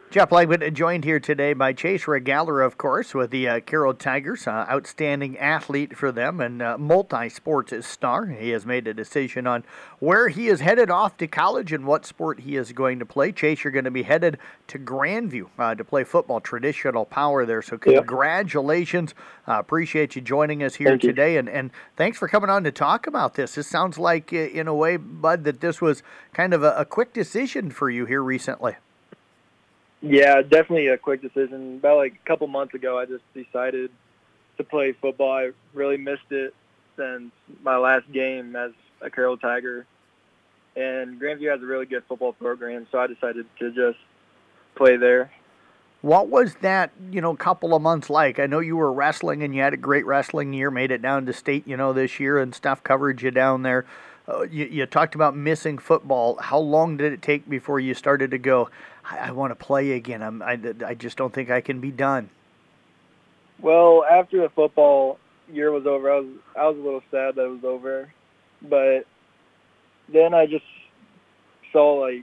Jeff Langman joined here today by Chase Regaler, of course, with the Carroll Tigers. Outstanding athlete for them and multi-sports star. He has made a decision on where he is headed off to college and what sport he is going to play. Chase, you're going to be headed to Grandview to play football, traditional power there. So congratulations. Appreciate you joining us here today. And thanks for coming on to talk about this. This sounds like, in a way, Bud, that this was kind of a quick decision for you here recently. Yeah, definitely a quick decision. About like a couple months ago, I just decided to play football. I really missed it since my last game as a Carroll Tiger. And Grandview has a really good football program, so I decided to just play there. What was that, couple of months like? I know you were wrestling and you had a great wrestling year, made it down to state, this year and stuff, covered you down there. You talked about missing football. How long did it take before you started to go, I want to play again? I just don't think I can be done. Well, after the football year was over, I was a little sad that it was over. But then I just saw, like,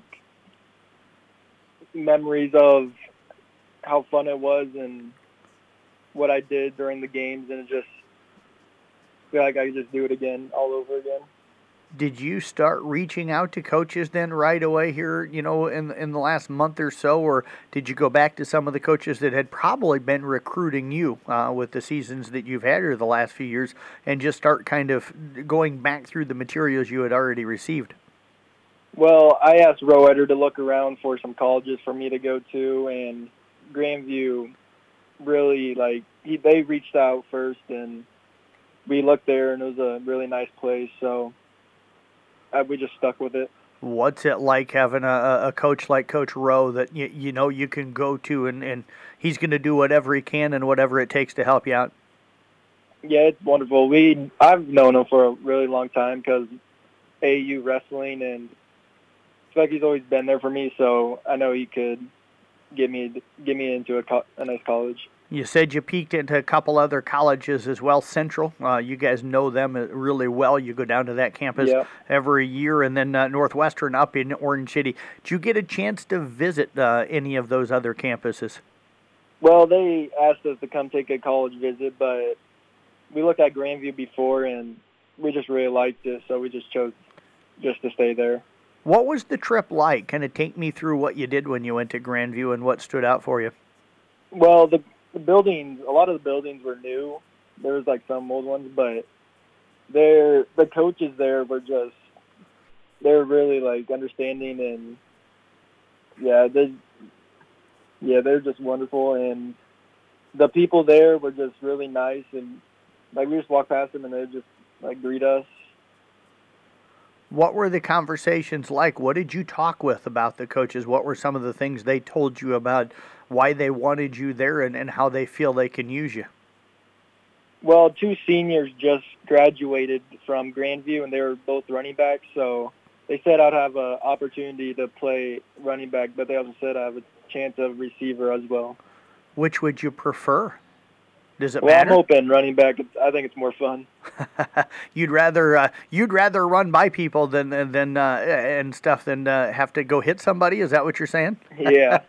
memories of how fun it was and what I did during the games, and it just feel like I could just do it again, all over again. Did you start reaching out to coaches then right away here, in the last month or so, or did you go back to some of the coaches that had probably been recruiting you with the seasons that you've had here the last few years and just start kind of going back through the materials you had already received? Well, I asked Roeder to look around for some colleges for me to go to, and Grandview really, they reached out first, and we looked there, and it was a really nice place, so we just stuck with it. What's it like having a coach like Coach Rowe that you can go to and he's going to do whatever he can and whatever it takes to help you out? Yeah, it's wonderful. I've known him for a really long time because AAU wrestling, and I feel like he's always been there for me, so I know he could get me into a nice college. You said you peeked into a couple other colleges as well. Central, you guys know them really well. You go down to that campus every year, and then Northwestern up in Orange City. Did you get a chance to visit any of those other campuses? Well, they asked us to come take a college visit, but we looked at Grandview before, and we just really liked it, so we just chose just to stay there. What was the trip like? Kind of take me through what you did when you went to Grandview and what stood out for you. Well, the buildings, a lot of the buildings were new. There was like some old ones, but the coaches there were they're really like understanding, and they're just wonderful, and the people there were just really nice, and like we just walked past them and they just like greet us. What were the conversations like? What did you talk with about the coaches? What were some of the things they told you about why they wanted you there and how they feel they can use you? Well, two seniors just graduated from Grandview, and they were both running backs, so they said I'd have an opportunity to play running back, but they also said I have a chance of receiver as well. Which would you prefer? Does it matter? Well, I'm open running back. I think it's more fun. You'd rather run by people than and stuff than have to go hit somebody. Is that what you're saying? Yeah.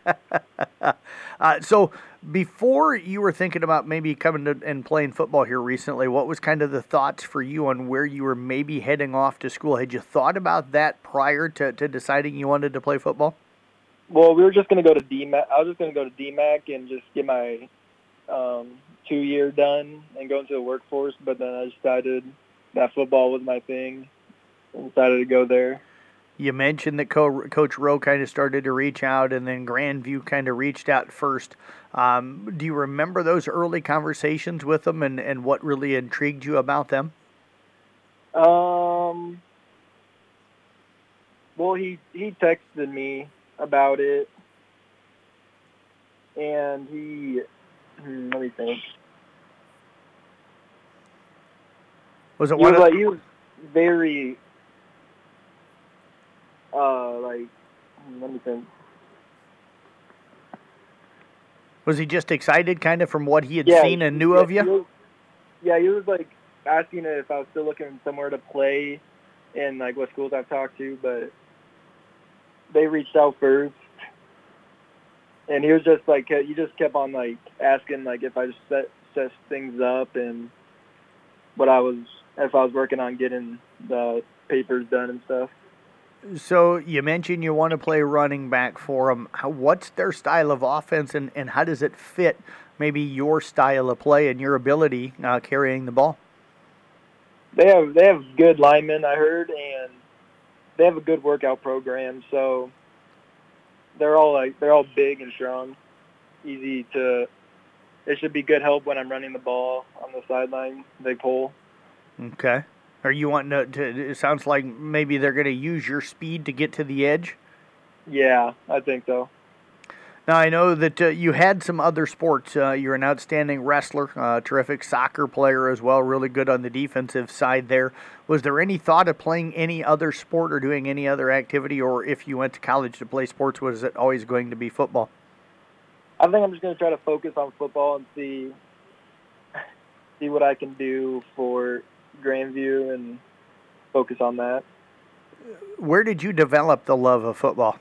So before you were thinking about maybe coming to and playing football here recently, what was kind of the thoughts for you on where you were maybe heading off to school? Had you thought about that prior to deciding you wanted to play football? Well, we were just going to go to DMAC. I was just going to go to DMAC and just get my 2-year done and go into the workforce, but then I decided that football was my thing and decided to go there. You mentioned that Coach Rowe kind of started to reach out, and then Grandview kind of reached out first. Do you remember those early conversations with them and what really intrigued you about them? Well, he texted me about it, and let me think. Was it he was very, let me think. Was he just excited kind of from what he had seen and knew of you? He was like asking if I was still looking somewhere to play and like what schools I've talked to, but they reached out first. And he was just like, he just kept on like asking like if I just set things up and if I was working on getting the papers done and stuff. So you mentioned you want to play running back for them. What's their style of offense, and how does it fit maybe your style of play and your ability carrying the ball? They have good linemen, I heard, and they have a good workout program. So they're all big and strong, easy to. It should be good help when I'm running the ball on the sideline. They pull. Okay. Are you wanting to? It sounds like maybe they're going to use your speed to get to the edge. Yeah, I think so. Now, I know that you had some other sports. You're an outstanding wrestler, terrific soccer player as well, really good on the defensive side there. Was there any thought of playing any other sport or doing any other activity, or if you went to college to play sports, was it always going to be football? I think I'm just going to try to focus on football and see what I can do for Grandview and focus on that. Where did you develop the love of football?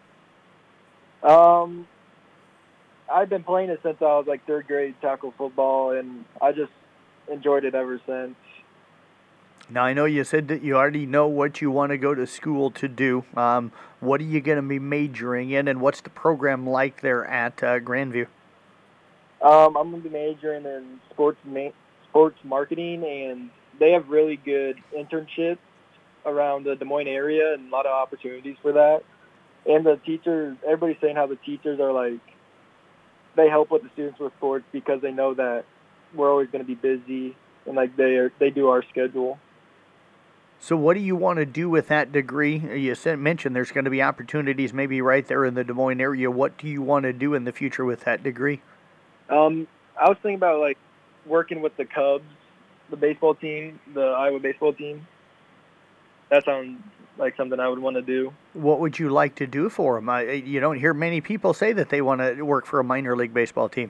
I've been playing it since I was like third grade, tackle football, and I just enjoyed it ever since. Now, I know you said that you already know what you want to go to school to do. What are you going to be majoring in, and what's the program like there at Grandview? I'm going to be majoring in sports marketing, and they have really good internships around the Des Moines area and a lot of opportunities for that. And the teachers, everybody's saying how the teachers are like, they help with the students with sports because they know that we're always going to be busy and like they do our schedule. So what do you want to do with that degree? You mentioned there's going to be opportunities maybe right there in the Des Moines area. What do you want to do in the future with that degree? I was thinking about like working with the Cubs, the baseball team, the Iowa baseball team. That sounds like something I would want to do. What would you like to do for them? You don't hear many people say that they want to work for a minor league baseball team.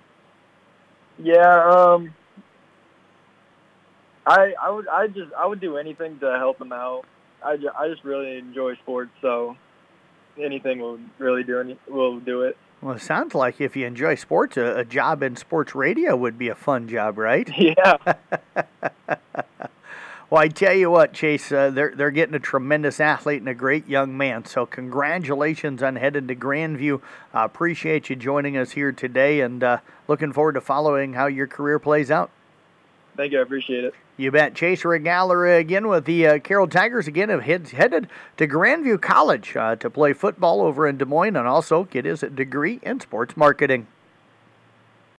Yeah, I would do anything to help them out. I just really enjoy sports, so anything will do it. Well, it sounds like if you enjoy sports, a job in sports radio would be a fun job, right? Yeah. Well, I tell you what, Chase, they're getting a tremendous athlete and a great young man. So congratulations on heading to Grandview. Appreciate you joining us here today, and looking forward to following how your career plays out. Thank you. I appreciate it. You bet. Chase Regaller again with the Carroll Tigers again have headed to Grandview College to play football over in Des Moines and also get his degree in sports marketing.